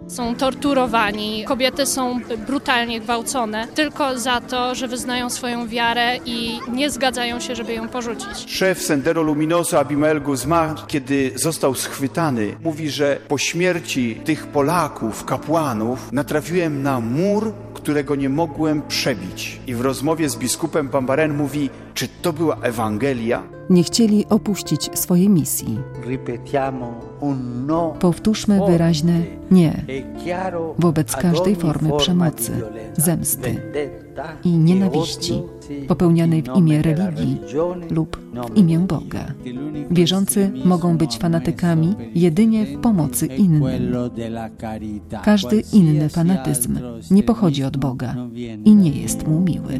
Są torturowani, kobiety są brutalnie gwałcone tylko za to, że wyznają swoją wiarę i nie zgadzają się, żeby ją porzucić. Szef Sendero Luminoso Abimael Guzmán, kiedy został schwytany, mówi, że po śmierci tych Polaków, kapłanów, natrafiłem na mur, którego nie mogłem przebić. I w rozmowie z biskupem Pambarén mówi, czy to była Ewangelia? Nie chcieli opuścić swojej misji. Powtórzmy wyraźne nie wobec każdej formy przemocy, zemsty i nienawiści popełnianej w imię religii lub w imię Boga. Wierzący mogą być fanatykami jedynie w pomocy innym. Każdy inny fanatyzm nie pochodzi od Boga i nie jest mu miły.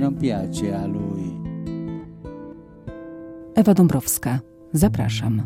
Ewa Dąbrowska. Zapraszam.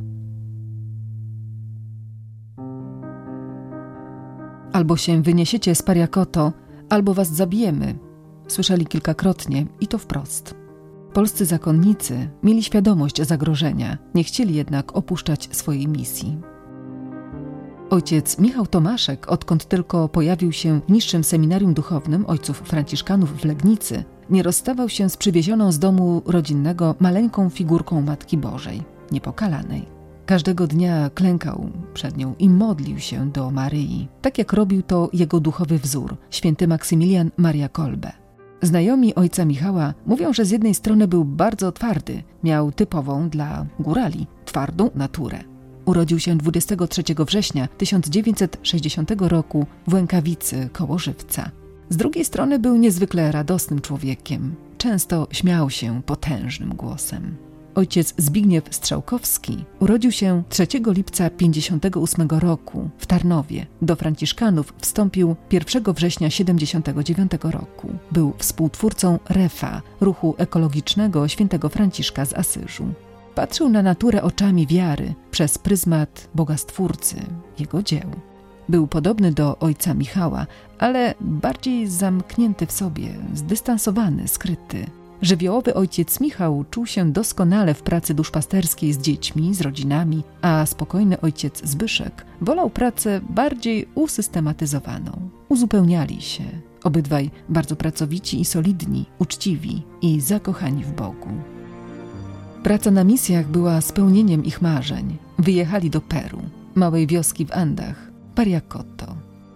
Albo się wyniesiecie z Pariakoto, albo was zabijemy. Słyszeli kilkakrotnie i to wprost. Polscy zakonnicy mieli świadomość zagrożenia, nie chcieli jednak opuszczać swojej misji. Ojciec Michał Tomaszek, odkąd tylko pojawił się w niższym seminarium duchownym ojców franciszkanów w Legnicy, nie rozstawał się z przywiezioną z domu rodzinnego maleńką figurką Matki Bożej, niepokalanej. Każdego dnia klękał przed nią i modlił się do Maryi, tak jak robił to jego duchowy wzór, święty Maksymilian Maria Kolbe. Znajomi ojca Michała mówią, że z jednej strony był bardzo twardy, miał typową dla górali twardą naturę. Urodził się 23 września 1960 roku w Łękawicy koło Żywca. Z drugiej strony był niezwykle radosnym człowiekiem. Często śmiał się potężnym głosem. Ojciec Zbigniew Strzałkowski urodził się 3 lipca 1958 roku w Tarnowie. Do franciszkanów wstąpił 1 września 1979 roku. Był współtwórcą REFA, ruchu ekologicznego świętego Franciszka z Asyżu. Patrzył na naturę oczami wiary przez pryzmat Boga Stwórcy, jego dzieł. Był podobny do ojca Michała, ale bardziej zamknięty w sobie, zdystansowany, skryty. Żywiołowy ojciec Michał czuł się doskonale w pracy duszpasterskiej z dziećmi, z rodzinami, a spokojny ojciec Zbyszek wolał pracę bardziej usystematyzowaną. Uzupełniali się. Obydwaj bardzo pracowici i solidni, uczciwi i zakochani w Bogu. Praca na misjach była spełnieniem ich marzeń. Wyjechali do Peru, małej wioski w Andach, Pariakoto.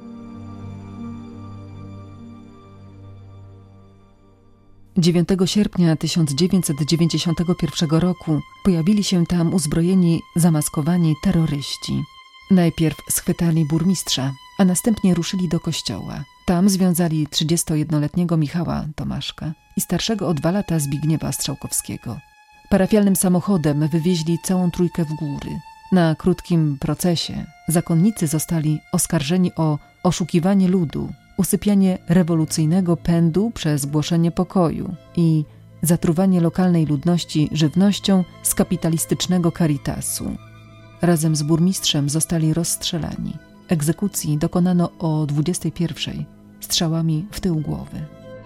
Dziewiątego sierpnia 1991 roku pojawili się tam uzbrojeni, zamaskowani terroryści. Najpierw schwytali burmistrza, a następnie ruszyli do kościoła. Tam związali 31-letniego Michała Tomaszka i starszego o 2 lata Zbigniewa Strzałkowskiego. Parafialnym samochodem wywieźli całą trójkę w góry. Na krótkim procesie zakonnicy zostali oskarżeni o oszukiwanie ludu, usypianie rewolucyjnego pędu przez głoszenie pokoju i zatruwanie lokalnej ludności żywnością z kapitalistycznego Caritasu. Razem z burmistrzem zostali rozstrzelani. Egzekucji dokonano o 21:00 strzałami w tył głowy.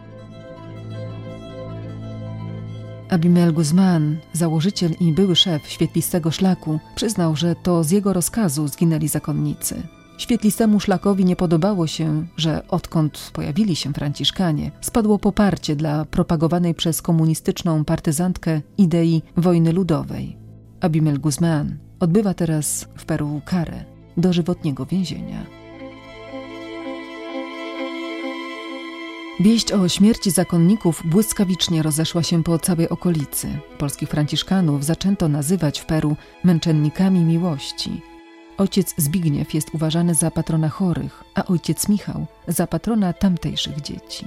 Abimael Guzmán, założyciel i były szef Świetlistego Szlaku, przyznał, że to z jego rozkazu zginęli zakonnicy. Świetlistemu Szlakowi nie podobało się, że odkąd pojawili się franciszkanie, spadło poparcie dla propagowanej przez komunistyczną partyzantkę idei wojny ludowej. Abimael Guzmán odbywa teraz w Peru karę dożywotniego więzienia. Wieść o śmierci zakonników błyskawicznie rozeszła się po całej okolicy. Polskich franciszkanów zaczęto nazywać w Peru męczennikami miłości. Ojciec Zbigniew jest uważany za patrona chorych, a ojciec Michał za patrona tamtejszych dzieci.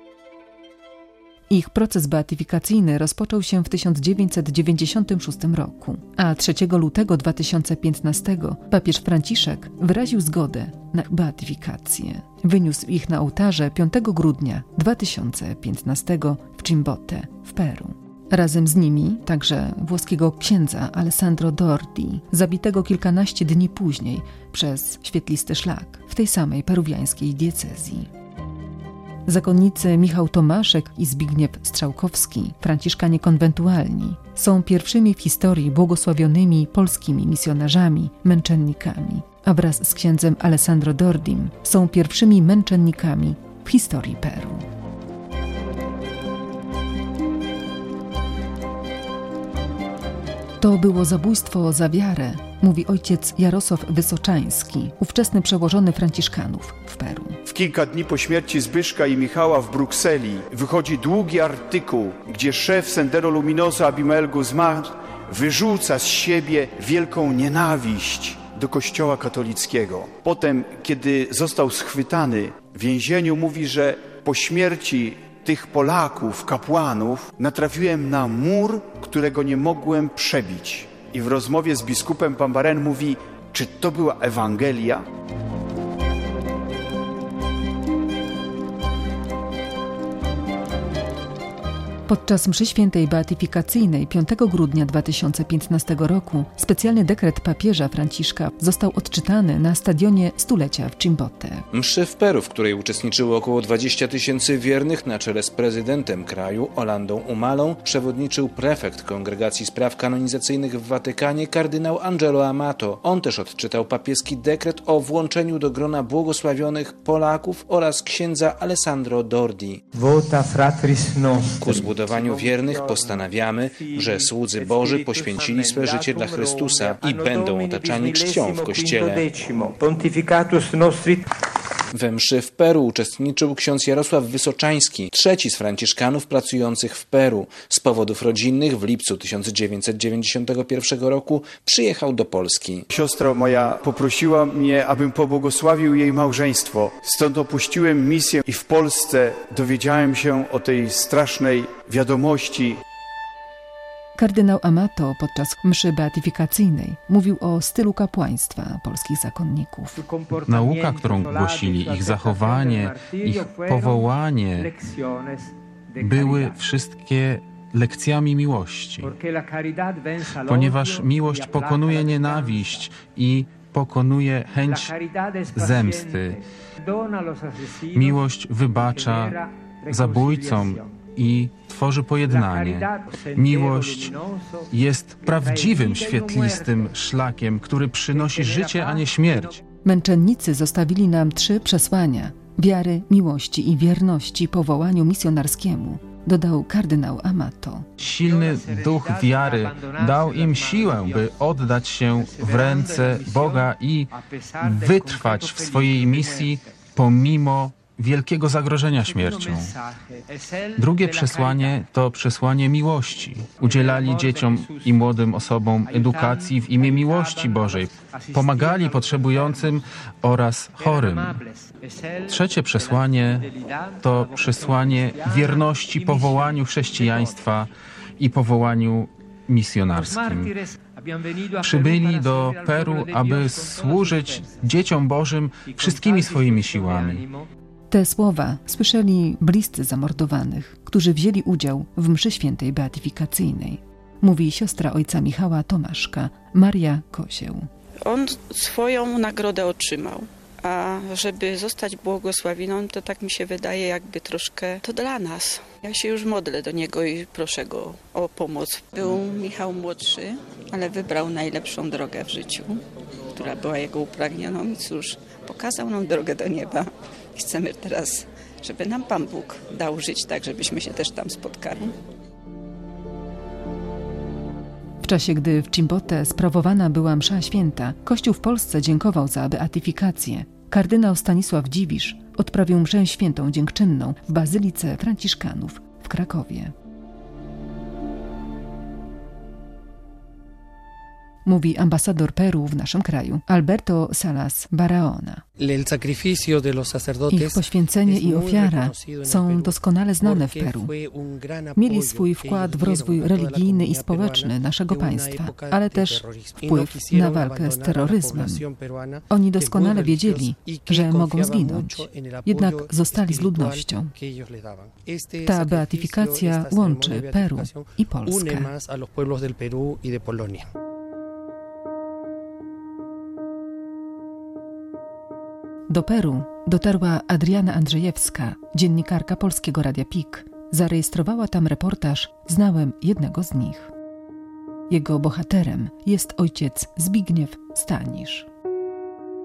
Ich proces beatyfikacyjny rozpoczął się w 1996 roku, a 3 lutego 2015 papież Franciszek wyraził zgodę na beatyfikację. Wyniósł ich na ołtarze 5 grudnia 2015 w Chimbote w Peru. Razem z nimi także włoskiego księdza Alessandro Dordi, zabitego kilkanaście dni później przez Świetlisty Szlak w tej samej peruwiańskiej diecezji. Zakonnicy Michał Tomaszek i Zbigniew Strzałkowski, franciszkanie konwentualni, są pierwszymi w historii błogosławionymi polskimi misjonarzami, męczennikami. a wraz z księdzem Alessandro Dordim są pierwszymi męczennikami w historii Peru. To było zabójstwo za wiarę, mówi ojciec Jarosław Wysoczański, ówczesny przełożony Franciszkanów w Peru. W kilka dni po śmierci Zbyszka i Michała w Brukseli wychodzi długi artykuł, gdzie szef Sendero Luminoso Abimael Guzmán wyrzuca z siebie wielką nienawiść do Kościoła katolickiego. Potem, kiedy został schwytany w więzieniu, mówi, że po śmierci tych Polaków, kapłanów, natrafiłem na mur, którego nie mogłem przebić. I w rozmowie z biskupem Pambaren mówi, czy to była Ewangelia? Podczas mszy świętej beatyfikacyjnej 5 grudnia 2015 roku specjalny dekret papieża Franciszka został odczytany na stadionie stulecia w Chimbote. Mszy w Peru, w której uczestniczyło około 20 000 wiernych na czele z prezydentem kraju, Orlandą Humalą, przewodniczył prefekt Kongregacji Spraw Kanonizacyjnych w Watykanie, kardynał Angelo Amato. On też odczytał papieski dekret o włączeniu do grona błogosławionych Polaków oraz księdza Alessandro Dordi. Vota fratris nostri. Ku zbudowaniu wiernych postanawiamy, że słudzy Boży poświęcili swe życie dla Chrystusa i będą otaczani czcią w Kościele. We mszy w Peru uczestniczył ksiądz Jarosław Wysoczański, trzeci z franciszkanów pracujących w Peru. Z powodów rodzinnych w lipcu 1991 roku przyjechał do Polski. Siostra moja poprosiła mnie, abym pobłogosławił jej małżeństwo. Stąd opuściłem misję i w Polsce dowiedziałem się o tej strasznej wiadomości. Kardynał Amato podczas mszy beatyfikacyjnej mówił o stylu kapłaństwa polskich zakonników. Nauka, którą głosili, ich zachowanie, ich powołanie były wszystkie lekcjami miłości, ponieważ miłość pokonuje nienawiść i pokonuje chęć zemsty. Miłość wybacza zabójcom i tworzy pojednanie. Miłość jest prawdziwym, świetlistym szlakiem, który przynosi życie, a nie śmierć. Męczennicy zostawili nam 3 przesłania: wiary, miłości i wierności powołaniu misjonarskiemu, dodał kardynał Amato. Silny duch wiary dał im siłę, by oddać się w ręce Boga i wytrwać w swojej misji pomimo wielkiego zagrożenia śmiercią. Drugie przesłanie to przesłanie miłości. Udzielali dzieciom i młodym osobom edukacji w imię miłości Bożej. Pomagali potrzebującym oraz chorym. Trzecie przesłanie to przesłanie wierności powołaniu chrześcijaństwa i powołaniu misjonarskim. Przybyli do Peru, aby służyć dzieciom Bożym wszystkimi swoimi siłami. Te słowa słyszeli bliscy zamordowanych, którzy wzięli udział w mszy świętej beatyfikacyjnej. Mówi siostra ojca Michała Tomaszka, Maria Kozieł. On swoją nagrodę otrzymał, a żeby zostać błogosławioną, to tak mi się wydaje, jakby troszkę to dla nas. Ja się już modlę do niego i proszę go o pomoc. Był Michał młodszy, ale wybrał najlepszą drogę w życiu, która była jego upragnioną i cóż, pokazał nam drogę do nieba. Chcemy teraz, żeby nam Pan Bóg dał żyć tak, żebyśmy się też tam spotkali. W czasie, gdy w Chimbote sprawowana była msza święta, Kościół w Polsce dziękował za beatyfikację. Kardynał Stanisław Dziwisz odprawił mszę świętą dziękczynną w Bazylice Franciszkanów w Krakowie. Mówi ambasador Peru w naszym kraju, Alberto Salas Barahona. Ich poświęcenie i ofiara są doskonale znane w Peru. Mieli swój wkład w rozwój religijny i społeczny naszego państwa, ale też wpływ na walkę z terroryzmem. Oni doskonale wiedzieli, że mogą zginąć, jednak zostali z ludnością. Ta beatyfikacja łączy Peru i Polskę. Do Peru dotarła Adriana Andrzejewska, dziennikarka Polskiego Radia PIK. Zarejestrowała tam reportaż „Znałem jednego z nich”. Jego bohaterem jest ojciec Zbigniew Stanisz.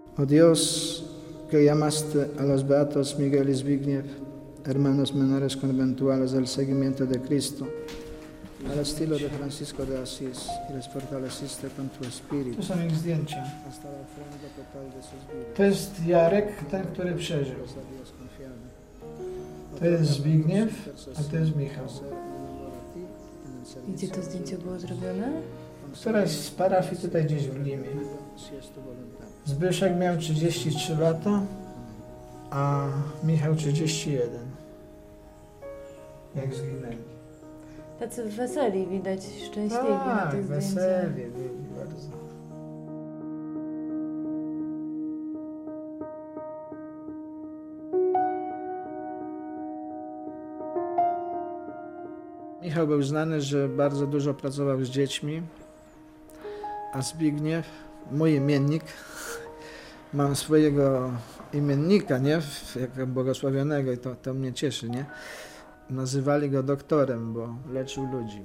O Dios, que llamaste a los beatos Miguel y Zbigniew, hermanos menores conventuales del seguimiento de Cristo, al estilo de Francisco de Asís, y les fortaleciste con tu espíritu. Tu są ich zdjęcia. Hasta la ofrenda total de sus vidas. To jest Jarek, ten, który przeżył. To jest Zbigniew, a to jest Michał. I gdzie to zdjęcie było zrobione? Któraś z parafii tutaj gdzieś w Limie. Zbyszek miał 33 lata, a Michał 31. Jak zginęli. Tacy weseli, widać, szczęśliwi na Tak, tych zdjęciach. weseli byli bardzo. Michał był znany, że bardzo dużo pracował z dziećmi, a Zbigniew, mój imiennik, mam swojego imiennika, nie, jako błogosławionego i to mnie cieszy, nie. Nazywali go doktorem, bo leczył ludzi.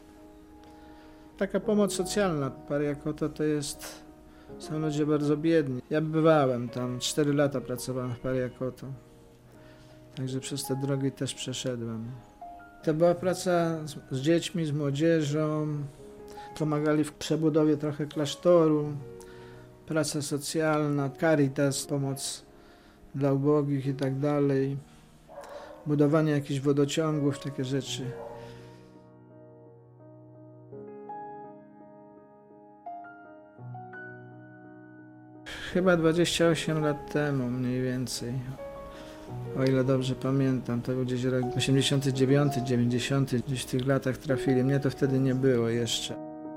Taka pomoc socjalna, Pariakoto są ludzie bardzo biedni. Ja bywałem tam, 4 lata pracowałem w Pariakoto, także przez te drogi też przeszedłem. To była praca z dziećmi, z młodzieżą, pomagali w przebudowie trochę klasztoru, praca socjalna, Caritas, pomoc dla ubogich i tak dalej, budowanie jakichś wodociągów, takie rzeczy. Chyba 28 lat temu mniej więcej, o ile dobrze pamiętam, to był gdzieś rok 89, 90, gdzieś w tych latach trafili. Mnie to wtedy nie było jeszcze.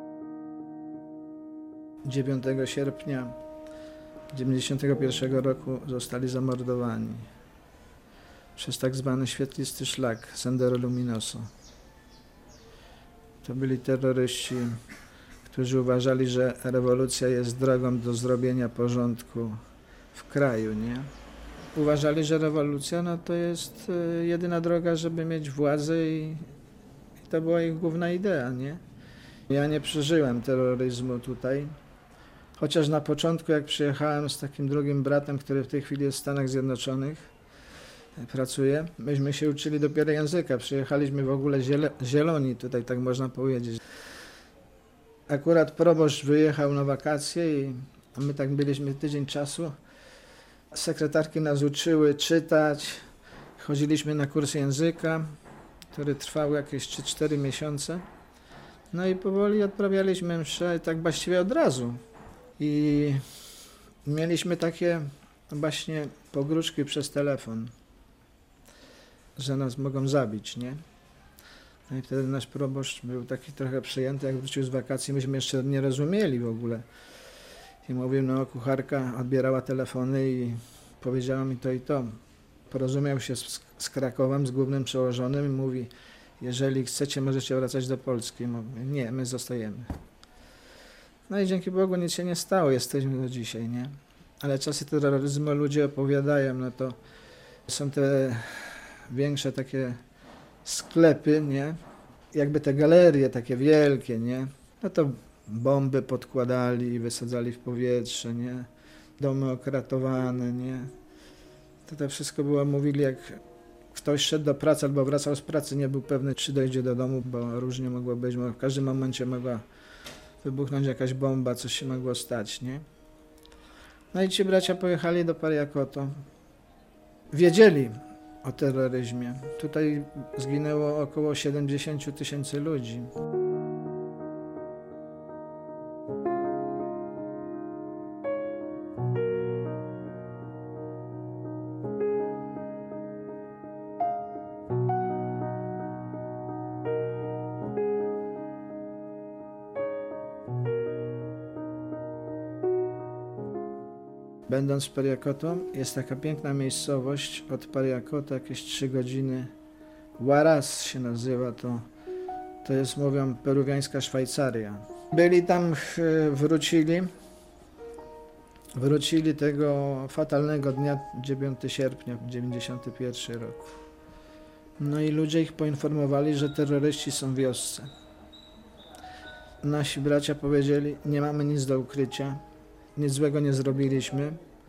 9 sierpnia 91 roku zostali zamordowani przez tak zwany świetlisty szlak, Sendero Luminoso. To byli terroryści, którzy uważali, że rewolucja jest drogą do zrobienia porządku w kraju, nie? Uważali, że rewolucja to jest jedyna droga, żeby mieć władzę i to była ich główna idea, nie? Ja nie przeżyłem terroryzmu tutaj, chociaż na początku, jak przyjechałem z takim drugim bratem, który w tej chwili jest w Stanach Zjednoczonych, pracuje, myśmy się uczyli dopiero języka, przyjechaliśmy w ogóle zieloni, tutaj tak można powiedzieć. Akurat proboszcz wyjechał na wakacje a my tak byliśmy tydzień czasu. Sekretarki nas uczyły czytać, chodziliśmy na kurs języka, który trwał jakieś 3-4 miesiące. No i powoli odprawialiśmy mszę, tak właściwie od razu. I mieliśmy takie właśnie pogróżki przez telefon, że nas mogą zabić, nie? No i wtedy nasz proboszcz był taki trochę przejęty, jak wrócił z wakacji, myśmy jeszcze nie rozumieli w ogóle. I mówił, no kucharka odbierała telefony i powiedziała mi to i to. Porozumiał się z Krakowem, z głównym przełożonym i mówi, jeżeli chcecie, możecie wracać do Polski. Mówię, nie, my zostajemy. No i dzięki Bogu nic się nie stało, jesteśmy do dzisiaj, nie? Ale czasy terroryzmu ludzie opowiadają, no to są te większe takie sklepy, nie? Jakby te galerie takie wielkie, nie? No to bomby podkładali i wysadzali w powietrze, nie? Domy okratowane, nie? To wszystko było, mówili, jak ktoś szedł do pracy albo wracał z pracy, nie był pewny, czy dojdzie do domu, bo różnie mogło być, w każdym momencie mogła wybuchnąć jakaś bomba, coś się mogło stać, nie? No i ci bracia pojechali do Pariakoto. Wiedzieli o terroryzmie. Tutaj zginęło około 70 000 ludzi. Będąc w Pariakoto, jest taka piękna miejscowość od Pariakoto, jakieś 3 godziny. Huaraz się nazywa to jest, mówią, peruwiańska Szwajcaria. Byli tam, wrócili tego fatalnego dnia, 9 sierpnia 91 roku. No i ludzie ich poinformowali, że terroryści są w wiosce. Nasi bracia powiedzieli, nie mamy nic do ukrycia. Nic złego nie zrobiliśmy,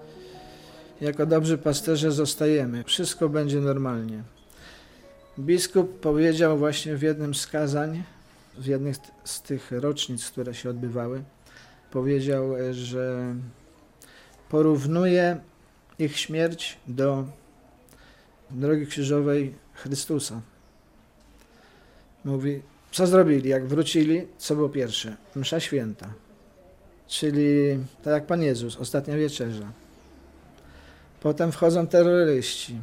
Jako dobrzy pasterze zostajemy. Wszystko będzie normalnie. Biskup powiedział właśnie w jednym z kazań, w jednych z tych rocznic, które się odbywały, powiedział, że porównuje ich śmierć do drogi krzyżowej Chrystusa. Mówi, co zrobili, jak wrócili, co było pierwsze? Msza święta, czyli tak jak Pan Jezus, ostatnia wieczerza. Potem wchodzą terroryści.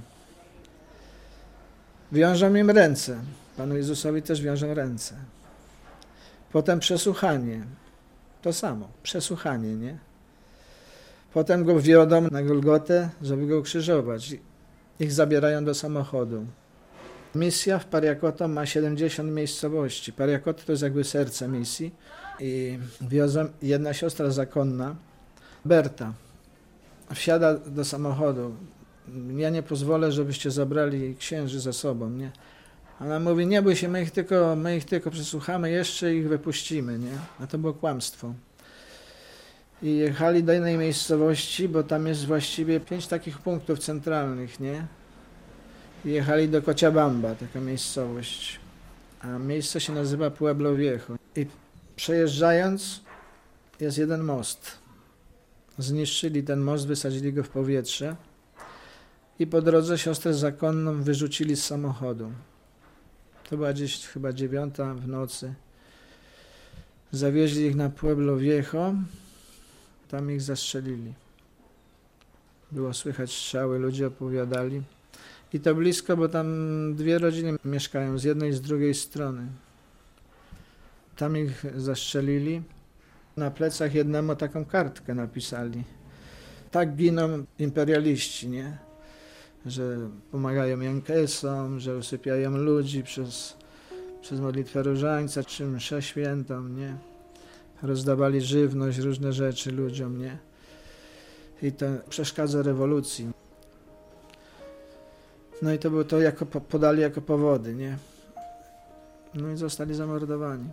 Wiążą im ręce. Panu Jezusowi też wiążą ręce. Potem przesłuchanie. To samo, przesłuchanie, nie? Potem go wiodą na Golgotę, żeby go ukrzyżować. Ich zabierają do samochodu. Misja w Pariakoto ma 70 miejscowości. Pariakoto to jest jakby serce misji. I wiozą jedna siostra zakonna, Berta, wsiada do samochodu. Ja nie pozwolę, żebyście zabrali księży ze sobą, nie? Ona mówi, nie bój się, my ich tylko przesłuchamy, jeszcze ich wypuścimy, nie? A to było kłamstwo. I jechali do innej miejscowości, bo tam jest właściwie 5 takich punktów centralnych, nie? I jechali do Cochabamba, taka miejscowość. A miejsce się nazywa Pueblo Viejo. I przejeżdżając jest jeden most. Zniszczyli ten most, wysadzili go w powietrze i po drodze siostrę zakonną wyrzucili z samochodu. To była gdzieś chyba 9 w nocy. Zawieźli ich na Pueblo Viejo, tam ich zastrzelili. Było słychać strzały, ludzie opowiadali. I to blisko, bo tam 2 rodziny mieszkają z jednej i z drugiej strony. Tam ich zastrzelili. Na plecach jednemu taką kartkę napisali. Tak giną imperialiści, nie? Że pomagają Jankesom, że usypiają ludzi przez modlitwę różańca czy mszę świętą, nie? Rozdawali żywność, różne rzeczy ludziom, nie? I to przeszkadza rewolucji. No i to było to, podali jako powody, nie? No i zostali zamordowani.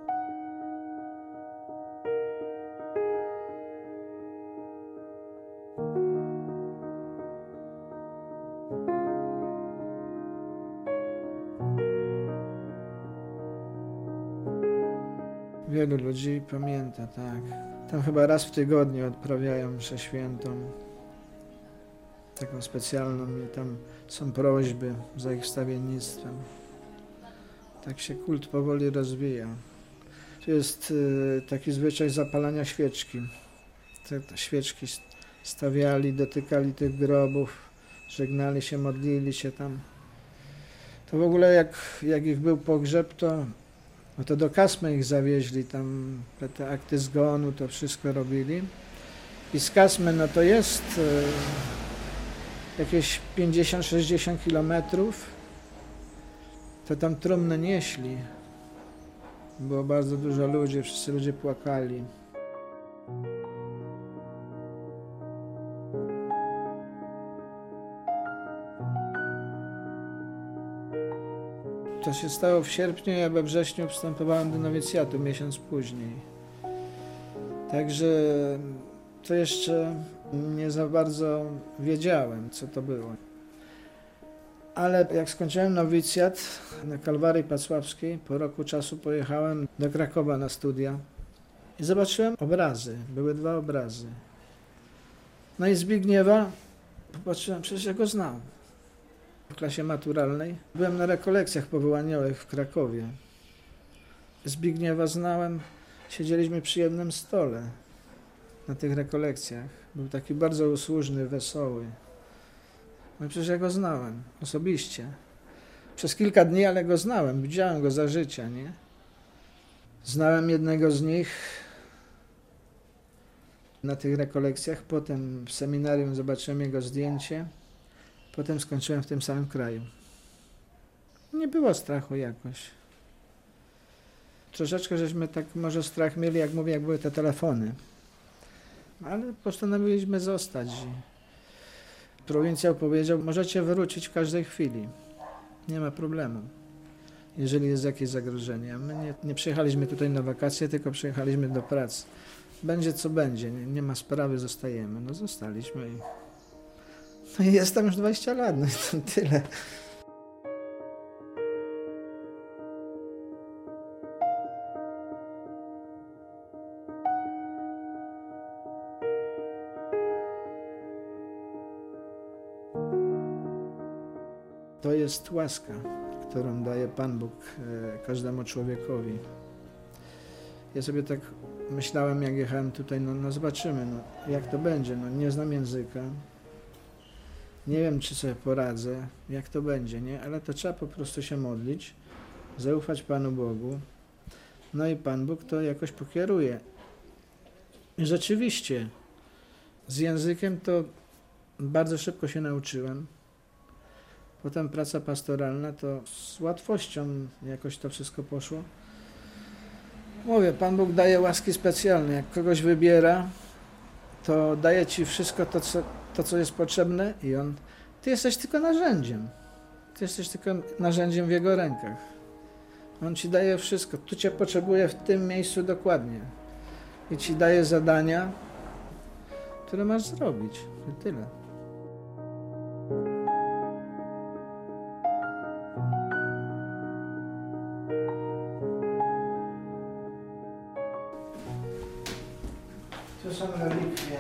Wielu ludzi pamięta, tak. Tam chyba raz w tygodniu odprawiają mszę świętą. Taką specjalną i tam są prośby za ich wstawiennictwem. Tak się kult powoli rozwija. Tu jest taki zwyczaj zapalania świeczki. Te świeczki stawiali, dotykali tych grobów, żegnali się, modlili się tam. To w ogóle jak ich był pogrzeb, to do Kasmy ich zawieźli, tam te akty zgonu, to wszystko robili. I z Kasmy, no to jest jakieś 50-60 kilometrów, to tam trumny nieśli. Było bardzo dużo ludzi, wszyscy ludzie płakali. To się stało w sierpniu, ja we wrześniu wstępowałem do nowicjatu, miesiąc później. Także to jeszcze nie za bardzo wiedziałem, co to było. Ale jak skończyłem nowicjat na Kalwarii Pacławskiej, po roku czasu pojechałem do Krakowa na studia i zobaczyłem obrazy. Były 2 obrazy. No i Zbigniewa, popatrzyłem, przecież ja go znam. W klasie maturalnej byłem na rekolekcjach powołaniowych w Krakowie. Zbigniewa znałem, siedzieliśmy przy jednym stole na tych rekolekcjach. Był taki bardzo usłużny, wesoły. No przecież ja go znałem osobiście. Przez kilka dni, ale go znałem, widziałem go za życia, nie? Znałem jednego z nich na tych rekolekcjach, potem w seminarium zobaczyłem jego zdjęcie, potem skończyłem w tym samym kraju. Nie było strachu jakoś. Troszeczkę żeśmy tak może strach mieli, jak mówię, jak były te telefony. Ale postanowiliśmy zostać. Prowincjał powiedział, możecie wrócić w każdej chwili. Nie ma problemu, jeżeli jest jakieś zagrożenie. My nie przyjechaliśmy tutaj na wakacje, tylko przyjechaliśmy do pracy. Będzie co będzie, nie ma sprawy, zostajemy. No zostaliśmy. No i jest tam już 20 lat, no i to tyle. To jest łaska, którą daje Pan Bóg każdemu człowiekowi. Ja sobie tak myślałem, jak jechałem tutaj, no zobaczymy, jak to będzie. No, nie znam języka, nie wiem, czy sobie poradzę, jak to będzie, nie? Ale to trzeba po prostu się modlić, zaufać Panu Bogu, no i Pan Bóg to jakoś pokieruje. I rzeczywiście, z językiem to bardzo szybko się nauczyłem. Potem praca pastoralna, to z łatwością jakoś to wszystko poszło. Mówię, Pan Bóg daje łaski specjalne. Jak kogoś wybiera, to daje ci wszystko to, co jest potrzebne i ty jesteś tylko narzędziem. Ty jesteś tylko narzędziem w Jego rękach. On ci daje wszystko. Tu cię potrzebuje w tym miejscu dokładnie. I ci daje zadania, które masz zrobić. I tyle. To są relikwie.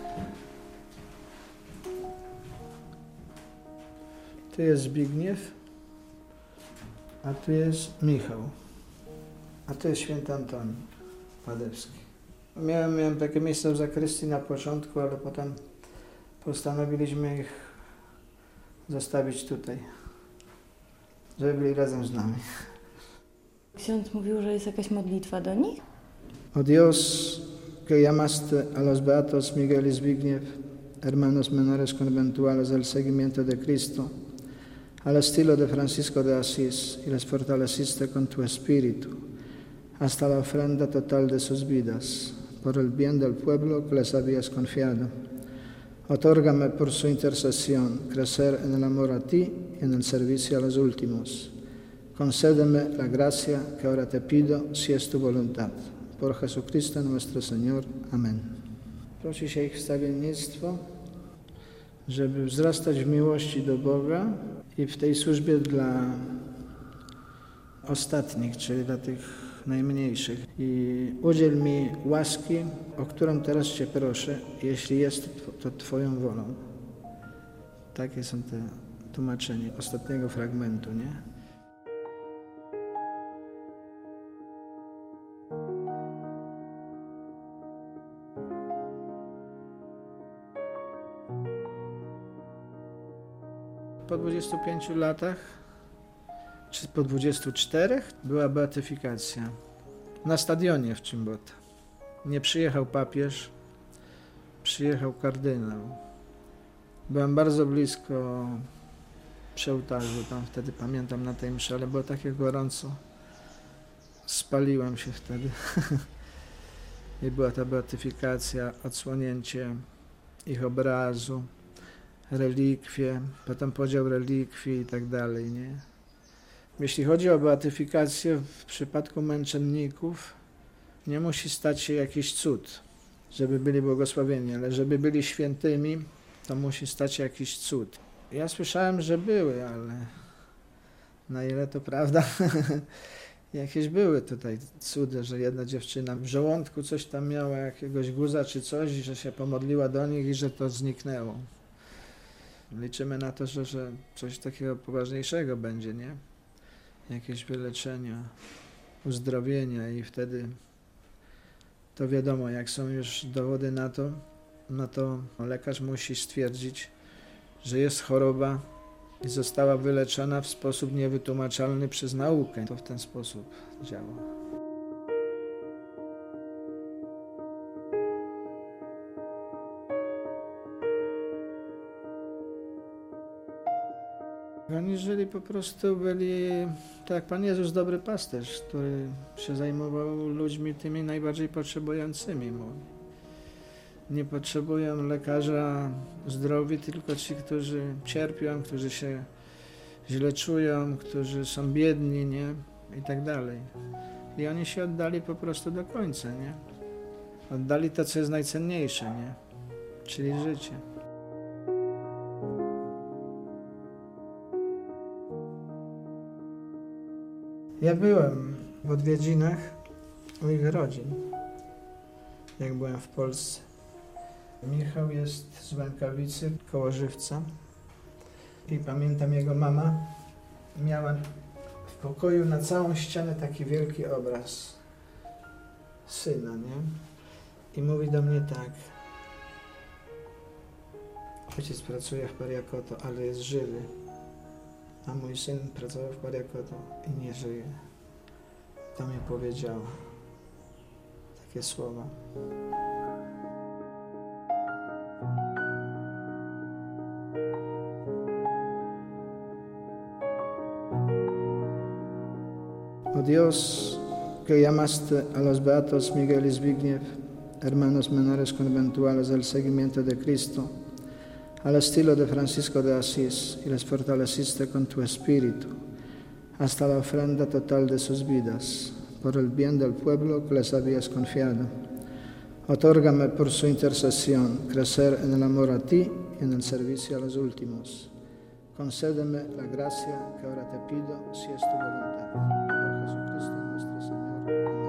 Tu jest Zbigniew, a tu jest Michał, a tu jest święty Antoni Padewski. Miałem takie miejsce w zakrystii na początku, ale potem postanowiliśmy ich zostawić tutaj, żeby byli razem z nami. Ksiądz mówił, że jest jakaś modlitwa do nich? O Dios, que llamaste a los beatos Miguel y Zbigniew, hermanos menores conventuales del seguimiento de Cristo, al estilo de Francisco de Asís, y les fortaleciste con tu espíritu, hasta la ofrenda total de sus vidas, por el bien del pueblo que les habías confiado. Otórgame por su intercesión crecer en el amor a ti y en el servicio a los últimos. Concédeme la gracia que ahora te pido, si es tu voluntad. Por Jesucristo nuestro Señor. Amen. Prosi się ich wstawiennictwo, żeby wzrastać w miłości do Boga i w tej służbie dla ostatnich, czyli dla tych najmniejszych. I udziel mi łaski, o którą teraz Cię proszę, jeśli jest to Twoją wolą. Takie są te tłumaczenia ostatniego fragmentu, nie? Po 25 latach, czy po 24, była beatyfikacja na stadionie w Chimbote. Nie przyjechał papież, przyjechał kardynał. Byłem bardzo blisko przy ołtarzu, tam wtedy pamiętam na tej mszy, ale było takie gorąco. Spaliłem się wtedy. I była ta beatyfikacja, odsłonięcie ich obrazu, relikwie, potem podział relikwii i tak dalej, nie? Jeśli chodzi o beatyfikację, w przypadku męczenników nie musi stać się jakiś cud, żeby byli błogosławieni, ale żeby byli świętymi, to musi stać się jakiś cud. Ja słyszałem, że były, ale na ile to prawda, jakieś były tutaj cudy, że jedna dziewczyna w żołądku coś tam miała, jakiegoś guza czy coś, że się pomodliła do nich i że to zniknęło. Liczymy na to, że coś takiego poważniejszego będzie, nie? Jakieś wyleczenia, uzdrowienia i wtedy to wiadomo, jak są już dowody na to, no to lekarz musi stwierdzić, że jest choroba i została wyleczona w sposób niewytłumaczalny przez naukę. To w ten sposób działa. Oni żyli po prostu, byli tak jak Pan Jezus, dobry pasterz, który się zajmował ludźmi tymi najbardziej potrzebującymi. Nie potrzebują lekarza zdrowi, tylko ci, którzy cierpią, którzy się źle czują, którzy są biedni, nie? I tak dalej. I oni się oddali po prostu do końca, nie? Oddali to, co jest najcenniejsze, nie? Czyli życie. Ja byłem w odwiedzinach u ich rodzin, jak byłem w Polsce. Michał jest z Łękawicy, koło Żywca. I pamiętam, jego mama miała w pokoju na całą ścianę taki wielki obraz syna, nie? I mówi do mnie tak: ojciec pracuje w Pariakoto, ale jest żywy, a mój syn pracował w Pariakoto i nie żyje. To mi powiedziała takie słowa. O Dios, que llamaste a los beatos Miguel y Zbigniew, hermanos menores conventuales del seguimiento de Cristo, al estilo de Francisco de Asís, y les fortaleciste con tu espíritu hasta la ofrenda total de sus vidas, por el bien del pueblo que les habías confiado. Otórgame por su intercesión crecer en el amor a ti y en el servicio a los últimos. Concédeme la gracia que ahora te pido, si es tu voluntad. Por Jesucristo nuestro Señor.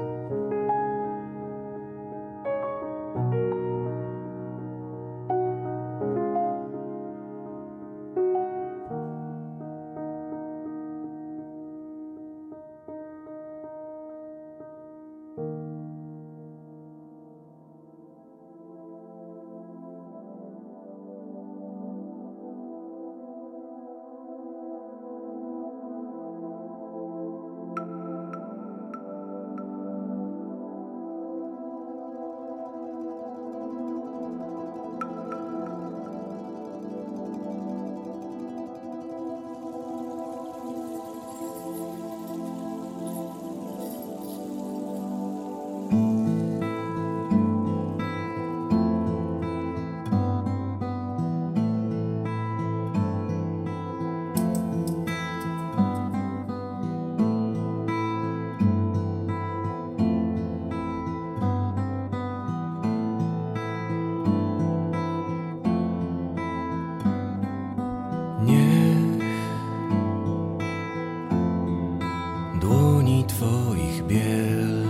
Twoich biel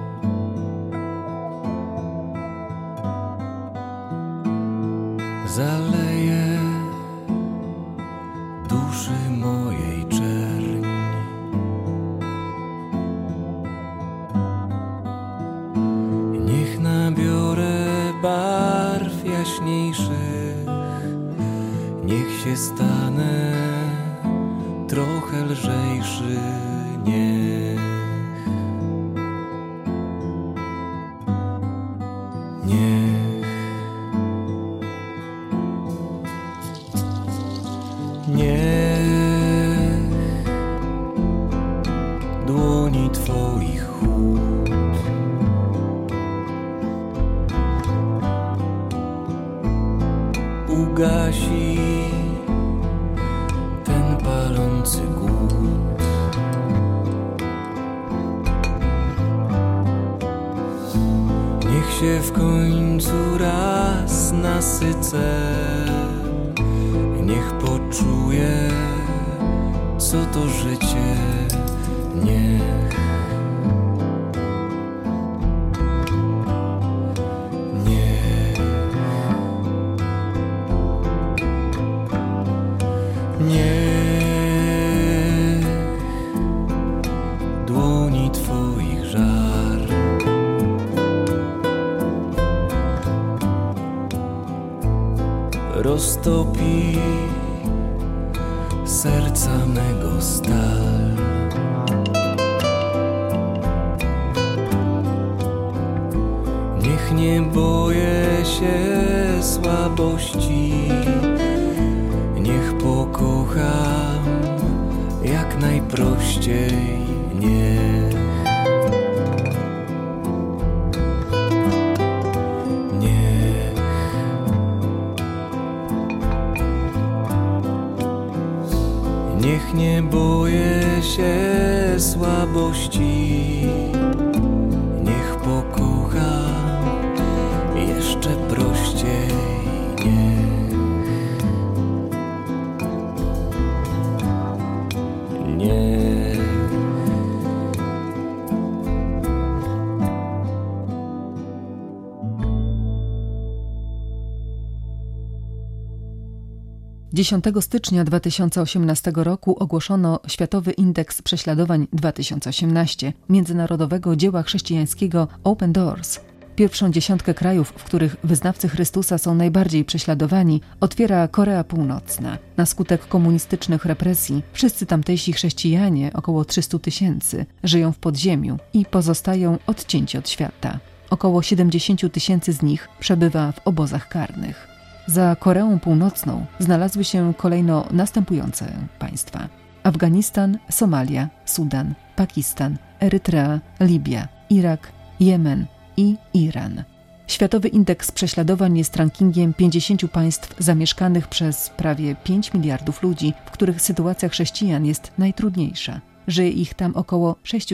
zaleje duszy mojej czerni. Niech nabiorę barw jaśniejszych, niech się stanę trochę lżejszy. Niech dłoni Twoich chłód ugasi ten palący głód. Niech się w końcu raz nasycę, niech poczuję, co to życie. Niech dłoni Twoich żar roztopi serca mego stal. Niech nie boję się słabości, niech pokocham jak najprościej. Niech nie boję się słabości, niech pokocham jeszcze prościej. Niech 10 stycznia 2018 roku ogłoszono Światowy Indeks Prześladowań 2018 międzynarodowego dzieła chrześcijańskiego Open Doors. Pierwszą dziesiątkę krajów, w których wyznawcy Chrystusa są najbardziej prześladowani, otwiera Korea Północna. Na skutek komunistycznych represji wszyscy tamtejsi chrześcijanie, około 300 000, żyją w podziemiu i pozostają odcięci od świata. Około 70 000 z nich przebywa w obozach karnych. Za Koreą Północną znalazły się kolejno następujące państwa: Afganistan, Somalia, Sudan, Pakistan, Erytrea, Libia, Irak, Jemen i Iran. Światowy Indeks Prześladowań jest rankingiem 50 państw zamieszkanych przez prawie 5 miliardów ludzi, w których sytuacja chrześcijan jest najtrudniejsza. Żyje ich tam około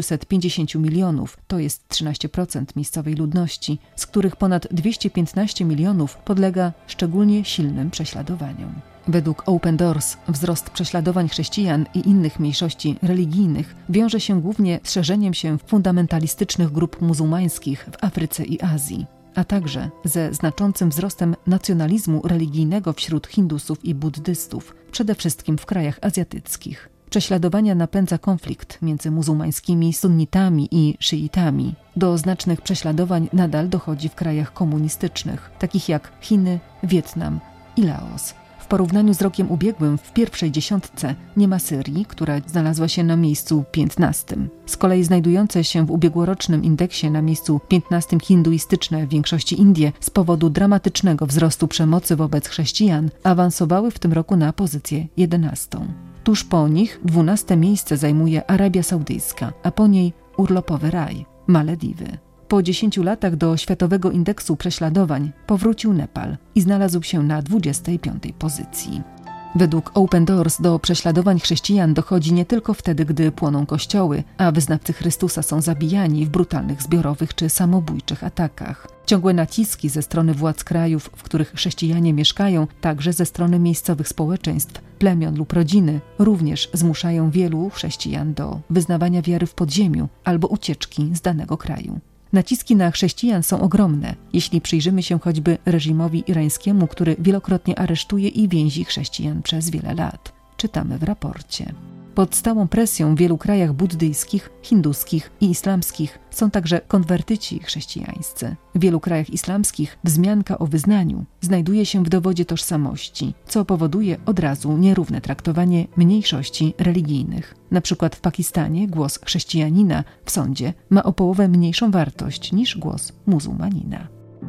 650 milionów, to jest 13% miejscowej ludności, z których ponad 215 milionów podlega szczególnie silnym prześladowaniom. Według Open Doors wzrost prześladowań chrześcijan i innych mniejszości religijnych wiąże się głównie z szerzeniem się fundamentalistycznych grup muzułmańskich w Afryce i Azji, a także ze znaczącym wzrostem nacjonalizmu religijnego wśród Hindusów i buddystów, przede wszystkim w krajach azjatyckich. Prześladowania napędza konflikt między muzułmańskimi sunnitami i szyitami. Do znacznych prześladowań nadal dochodzi w krajach komunistycznych, takich jak Chiny, Wietnam i Laos. W porównaniu z rokiem ubiegłym w pierwszej dziesiątce nie ma Syrii, która znalazła się na miejscu 15. Z kolei znajdujące się w ubiegłorocznym indeksie na miejscu 15 hinduistyczne w większości Indie z powodu dramatycznego wzrostu przemocy wobec chrześcijan awansowały w tym roku na pozycję 11. Tuż po nich 12. miejsce zajmuje Arabia Saudyjska, a po niej urlopowy raj – Malediwy. Po 10 latach do Światowego Indeksu Prześladowań powrócił Nepal i znalazł się na 25. pozycji. Według Open Doors do prześladowań chrześcijan dochodzi nie tylko wtedy, gdy płoną kościoły, a wyznawcy Chrystusa są zabijani w brutalnych zbiorowych czy samobójczych atakach. Ciągłe naciski ze strony władz krajów, w których chrześcijanie mieszkają, także ze strony miejscowych społeczeństw, plemion lub rodziny, również zmuszają wielu chrześcijan do wyznawania wiary w podziemiu albo ucieczki z danego kraju. Naciski na chrześcijan są ogromne, jeśli przyjrzymy się choćby reżimowi irańskiemu, który wielokrotnie aresztuje i więzi chrześcijan przez wiele lat. Czytamy w raporcie. Pod stałą presją w wielu krajach buddyjskich, hinduskich i islamskich są także konwertyci chrześcijańscy. W wielu krajach islamskich wzmianka o wyznaniu znajduje się w dowodzie tożsamości, co powoduje od razu nierówne traktowanie mniejszości religijnych. Na przykład w Pakistanie głos chrześcijanina w sądzie ma o połowę mniejszą wartość niż głos muzułmanina.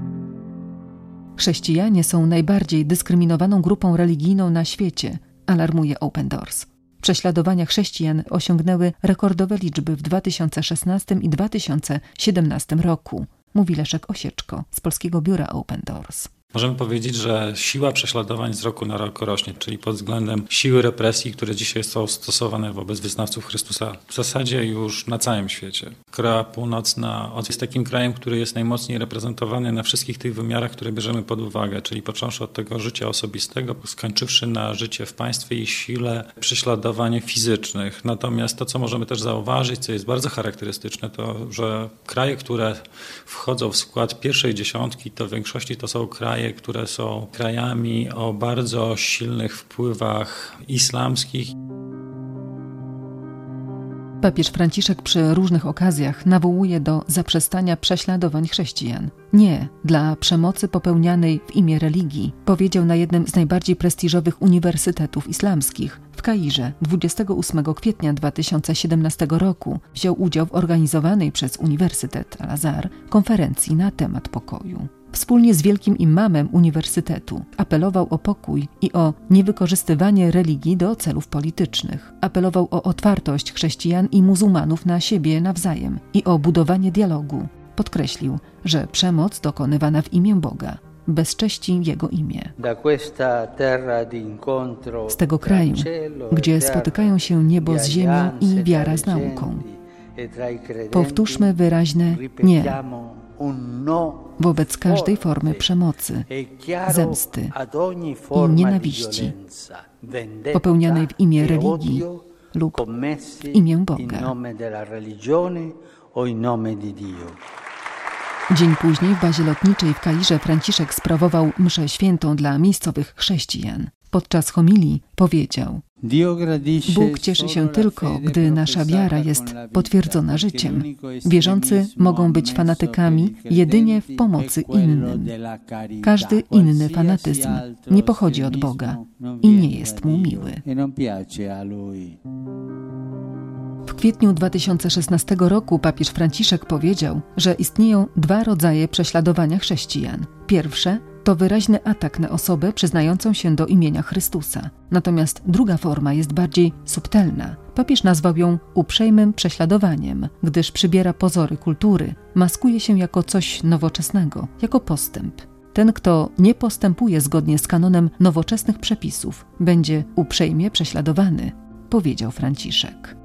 Chrześcijanie są najbardziej dyskryminowaną grupą religijną na świecie, alarmuje Open Doors. Prześladowania chrześcijan osiągnęły rekordowe liczby w 2016 i 2017 roku, mówi Leszek Osieczko z Polskiego Biura Open Doors. Możemy powiedzieć, że siła prześladowań z roku na rok rośnie, czyli pod względem siły represji, które dzisiaj są stosowane wobec wyznawców Chrystusa w zasadzie już na całym świecie. Korea Północna jest takim krajem, który jest najmocniej reprezentowany na wszystkich tych wymiarach, które bierzemy pod uwagę, czyli począwszy od tego życia osobistego, skończywszy na życie w państwie i sile prześladowań fizycznych. Natomiast to, co możemy też zauważyć, co jest bardzo charakterystyczne, to że kraje, które wchodzą w skład pierwszej dziesiątki, to w większości to są kraje, które są krajami o bardzo silnych wpływach islamskich. Papież Franciszek przy różnych okazjach nawołuje do zaprzestania prześladowań chrześcijan. Nie dla przemocy popełnianej w imię religii, powiedział na jednym z najbardziej prestiżowych uniwersytetów islamskich. W Kairze 28 kwietnia 2017 roku wziął udział w organizowanej przez Uniwersytet Al-Azhar konferencji na temat pokoju. Wspólnie z wielkim imamem uniwersytetu apelował o pokój i o niewykorzystywanie religii do celów politycznych. Apelował o otwartość chrześcijan i muzułmanów na siebie nawzajem i o budowanie dialogu. Podkreślił, że przemoc dokonywana w imię Boga bezcześci Jego imię. Z tego kraju, gdzie spotykają się niebo z ziemią i wiara z nauką. Powtórzmy wyraźne nie wobec każdej formy przemocy, zemsty i nienawiści popełnianej w imię religii lub w imię Boga. Dzień później w bazie lotniczej w Kairze Franciszek sprawował mszę świętą dla miejscowych chrześcijan. Podczas homilii powiedział: Bóg cieszy się tylko, gdy nasza wiara jest potwierdzona życiem. Wierzący mogą być fanatykami jedynie w pomocy innym. Każdy inny fanatyzm nie pochodzi od Boga i nie jest mu miły. W kwietniu 2016 roku papież Franciszek powiedział, że istnieją dwa rodzaje prześladowania chrześcijan. Pierwsze to wyraźny atak na osobę przyznającą się do imienia Chrystusa. Natomiast druga forma jest bardziej subtelna. Papież nazwał ją uprzejmym prześladowaniem, gdyż przybiera pozory kultury, maskuje się jako coś nowoczesnego, jako postęp. Ten, kto nie postępuje zgodnie z kanonem nowoczesnych przepisów, będzie uprzejmie prześladowany, powiedział Franciszek.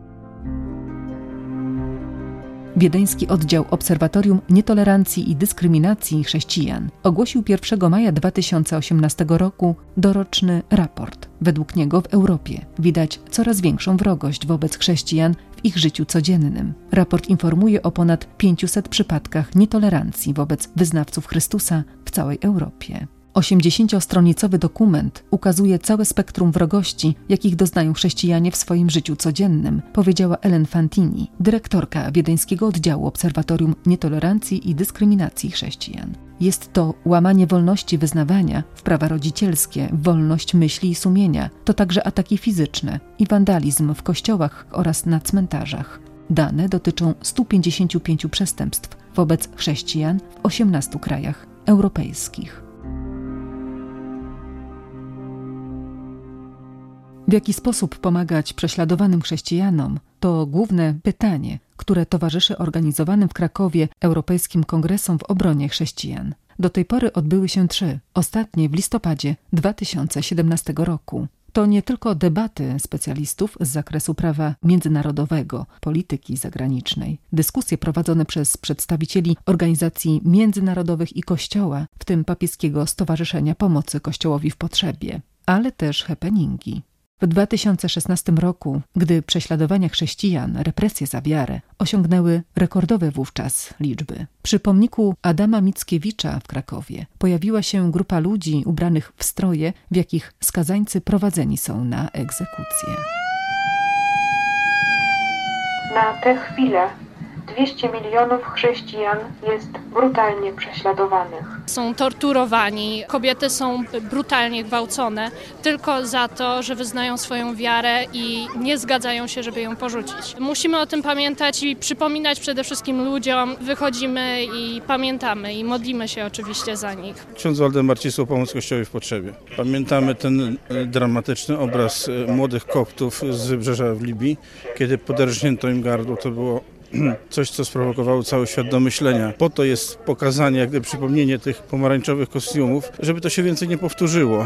Wiedeński Oddział Obserwatorium Nietolerancji i Dyskryminacji Chrześcijan ogłosił 1 maja 2018 roku doroczny raport. Według niego w Europie widać coraz większą wrogość wobec chrześcijan w ich życiu codziennym. Raport informuje o ponad 500 przypadkach nietolerancji wobec wyznawców Chrystusa w całej Europie. 80-stronicowy dokument ukazuje całe spektrum wrogości, jakich doznają chrześcijanie w swoim życiu codziennym, powiedziała Ellen Fantini, dyrektorka Wiedeńskiego Oddziału Obserwatorium Nietolerancji i Dyskryminacji Chrześcijan. Jest to łamanie wolności wyznawania, w prawa rodzicielskie, wolność myśli i sumienia. To także ataki fizyczne i wandalizm w kościołach oraz na cmentarzach. Dane dotyczą 155 przestępstw wobec chrześcijan w 18 krajach europejskich. W jaki sposób pomagać prześladowanym chrześcijanom? To główne pytanie, które towarzyszy organizowanym w Krakowie Europejskim Kongresom w obronie chrześcijan. Do tej pory odbyły się 3, ostatnie w listopadzie 2017 roku. To nie tylko debaty specjalistów z zakresu prawa międzynarodowego, polityki zagranicznej, dyskusje prowadzone przez przedstawicieli organizacji międzynarodowych i Kościoła, w tym Papieskiego Stowarzyszenia Pomocy Kościołowi w Potrzebie, ale też happeningi. W 2016 roku, gdy prześladowania chrześcijan, represje za wiarę osiągnęły rekordowe wówczas liczby. Przy pomniku Adama Mickiewicza w Krakowie pojawiła się grupa ludzi ubranych w stroje, w jakich skazańcy prowadzeni są na egzekucję. Na tę chwilę 200 milionów chrześcijan jest brutalnie prześladowanych. Są torturowani, kobiety są brutalnie gwałcone tylko za to, że wyznają swoją wiarę i nie zgadzają się, żeby ją porzucić. Musimy o tym pamiętać i przypominać przede wszystkim ludziom. Wychodzimy i pamiętamy i modlimy się oczywiście za nich. Ksiądz Waldemar Cisło, Pomoc Kościołowi w Potrzebie. Pamiętamy ten dramatyczny obraz młodych koptów z wybrzeża w Libii, kiedy poderżnięto im gardło. To było coś, co sprowokowało cały świat do myślenia. Po to jest pokazanie, jak gdyby przypomnienie tych pomarańczowych kostiumów, żeby to się więcej nie powtórzyło.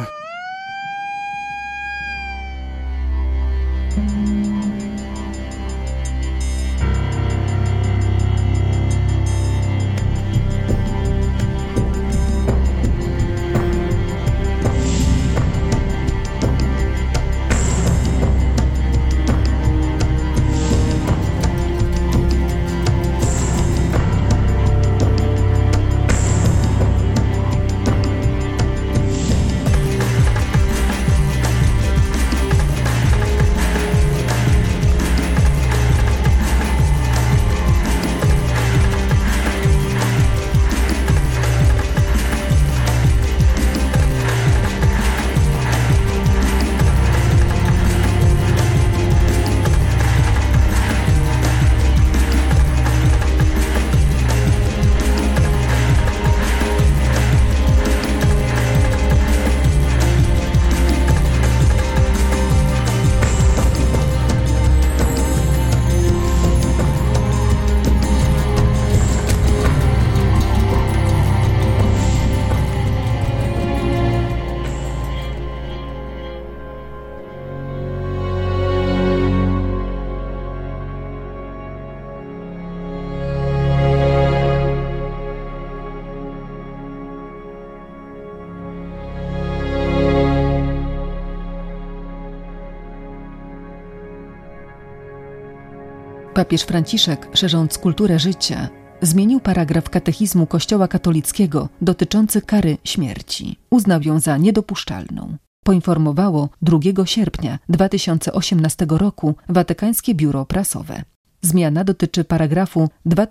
Papież Franciszek, szerząc kulturę życia, zmienił paragraf katechizmu Kościoła katolickiego dotyczący kary śmierci. Uznał ją za niedopuszczalną. poinformowało 2 sierpnia 2018 roku Watykańskie Biuro Prasowe. Zmiana dotyczy paragrafu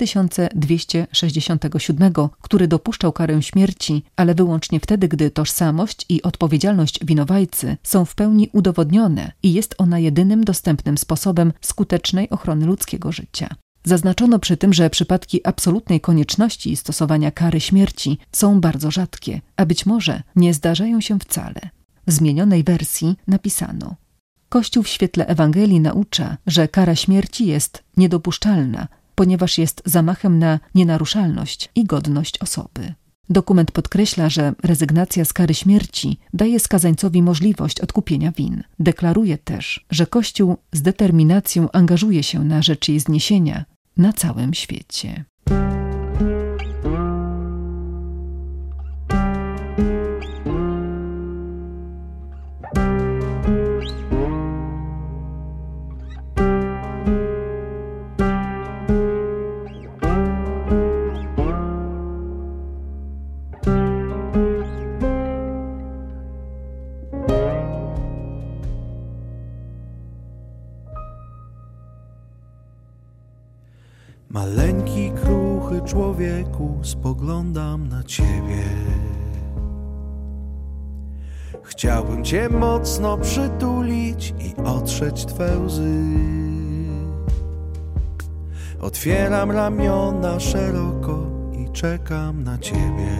2267, który dopuszczał karę śmierci, ale wyłącznie wtedy, gdy tożsamość i odpowiedzialność winowajcy są w pełni udowodnione i jest ona jedynym dostępnym sposobem skutecznej ochrony ludzkiego życia. Zaznaczono przy tym, że przypadki absolutnej konieczności stosowania kary śmierci są bardzo rzadkie, a być może nie zdarzają się wcale. W zmienionej wersji napisano: Kościół w świetle Ewangelii naucza, że kara śmierci jest niedopuszczalna, ponieważ jest zamachem na nienaruszalność i godność osoby. Dokument podkreśla, że rezygnacja z kary śmierci daje skazańcowi możliwość odkupienia win. Deklaruje też, że Kościół z determinacją angażuje się na rzecz jej zniesienia na całym świecie. Maleńki, kruchy człowieku, spoglądam na ciebie. Chciałbym cię mocno przytulić i otrzeć twe łzy. Otwieram ramiona szeroko i czekam na ciebie.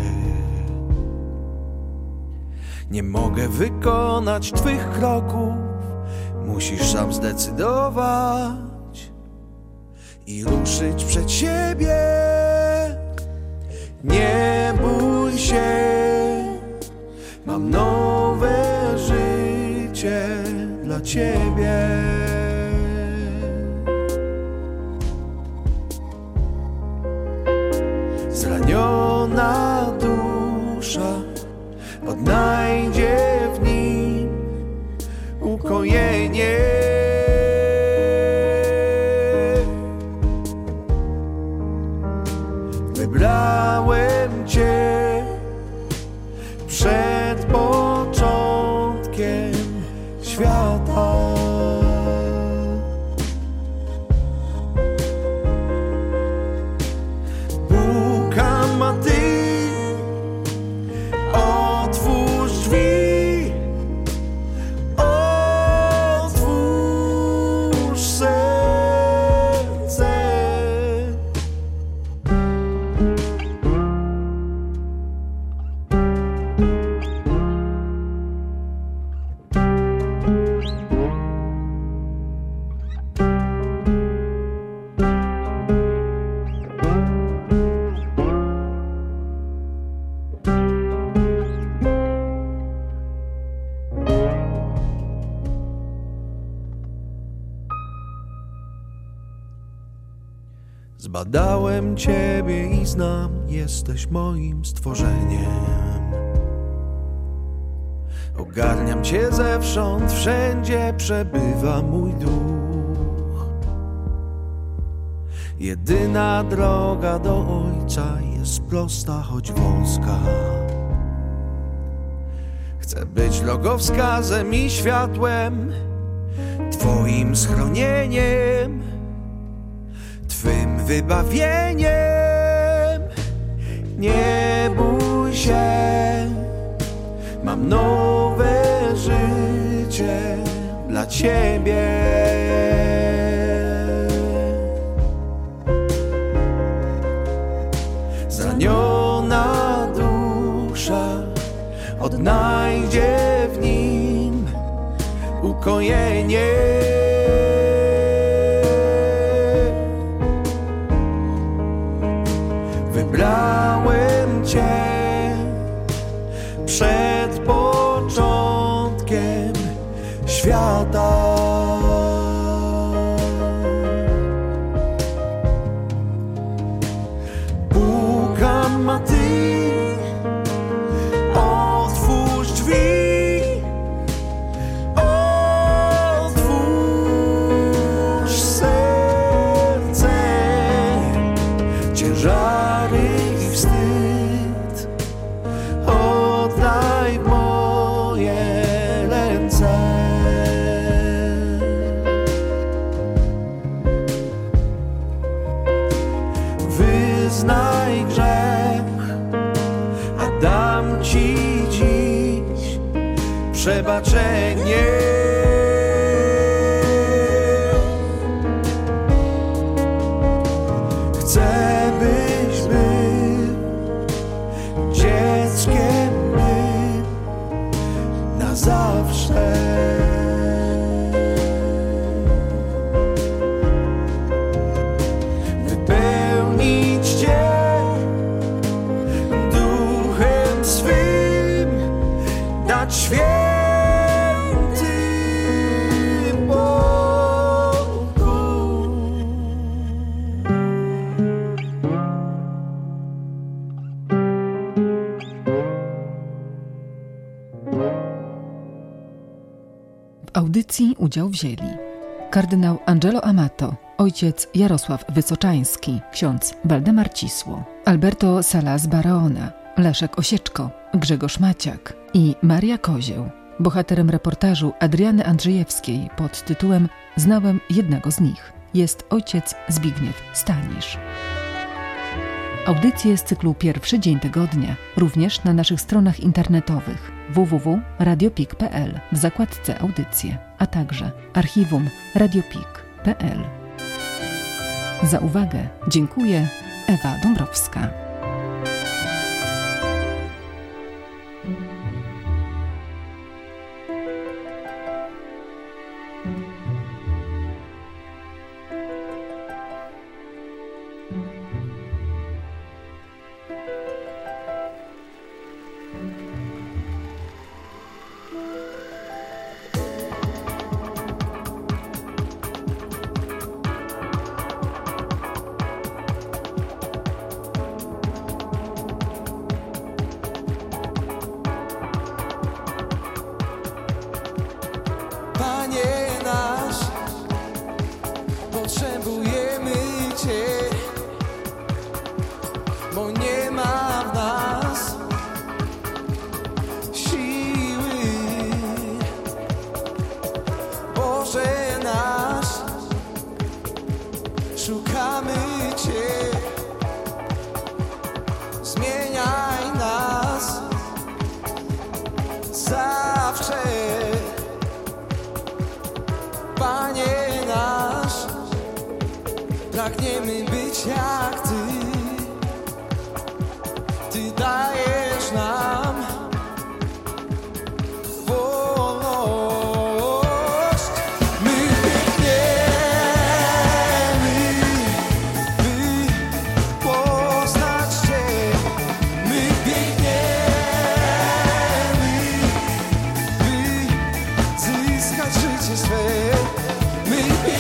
Nie mogę wykonać twych kroków, musisz sam zdecydować i ruszyć przed siebie. Nie bój się, mam nowe życie dla ciebie. Zraniona dusza odnajdzie w nim ukojenie. Wybrałem cię przed początkiem świata. Pukam, a ty otwórz drzwi, otwórz serce. Zbadałem ciebie i znam, jesteś moim stworzeniem. Ogarniam cię zewsząd, wszędzie przebywa mój duch. Jedyna droga do Ojca jest prosta, choć wąska. Chcę być drogowskazem i światłem, twoim schronieniem, twym wybawieniem. Nie bój się, mam nowe życie dla ciebie. Zraniona dusza odnajdzie w nim ukojenie. Wybrałem cię przed początkiem świata. Pukam, a ty otwórz drzwi, otwórz serce. Ciężary i wstyd oddaj w moje przebaczenie. Chcę, byś był dzieckiem mym na zawsze. Wypełnić Cię duchem swym, dać święty W audycji udział wzięli kardynał Angelo Amato, ojciec Jarosław Wysoczański, ksiądz Waldemar Cisło, Alberto Salas Barahona, Leszek Osieczko, Grzegorz Maciak i Maria Kozieł. Bohaterem reportażu Adriany Andrzejewskiej pod tytułem Znałem jednego z nich jest ojciec Zbigniew Stanisz. Audycje z cyklu Pierwszy Dzień Tygodnia również na naszych stronach internetowych www.radiopik.pl w zakładce Audycje, a także archiwum radiopik.pl. Za uwagę dziękuję, Ewa Dąbrowska. Panie nasz, potrzebujemy Cię, bo nie ma w nas siły. Boże nasz, szukamy Cię, zmieniaj nas zawsze. Panie nasz, pragniemy być jak Ty. Ty dajesz nam wolność. My biegniemy, by poznać Cię. My biegniemy, by zyskać życie swe. My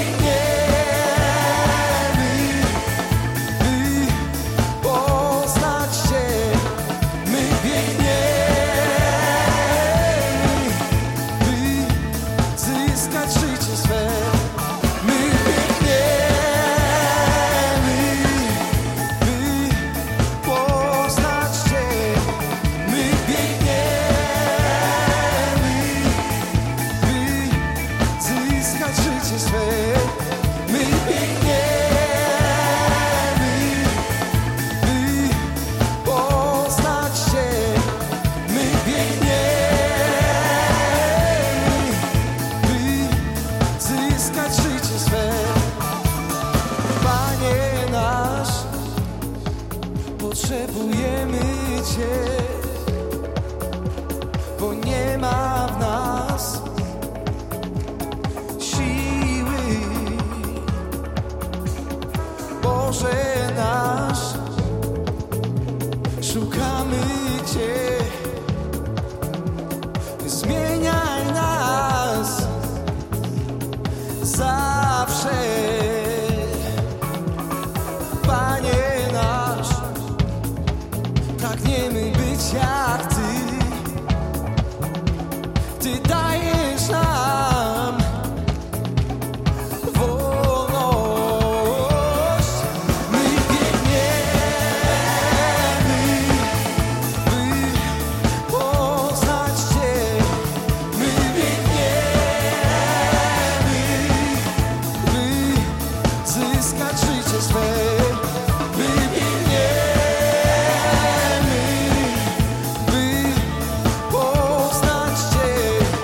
biegniemy, by poznać Cię. My biegniemy, by zyskać życie swe. My biegniemy, by poznać Cię. My biegniemy, by zyskać życie swe. My biegniemy, by poznać Cię. My biegniemy, by zyskać życie swe. Panie nasz, potrzebujemy Cię, bo nie ma w nas siły. Boże nasz, szukamy Cię, zmieniaj nas zawsze. Panie nasz, pragniemy być jak Ty. Ty dajesz nam wolność. My biegniemy, by poznać Cię. My biegniemy, by zyskać życie swe. My biegniemy, by poznać Cię.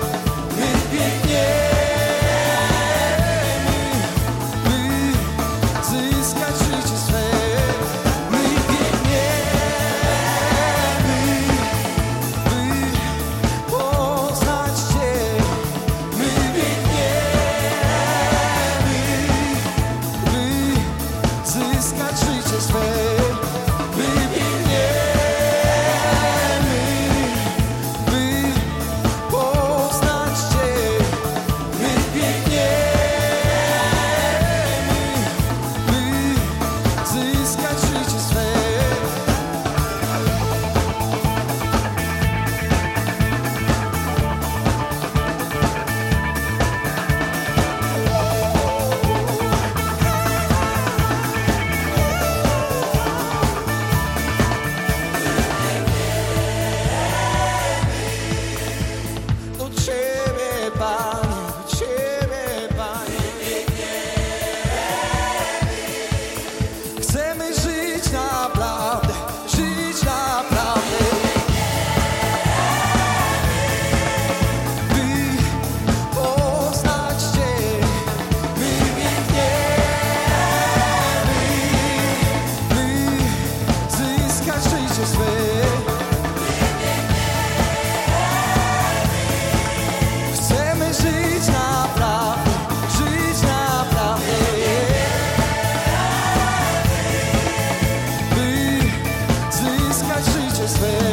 swe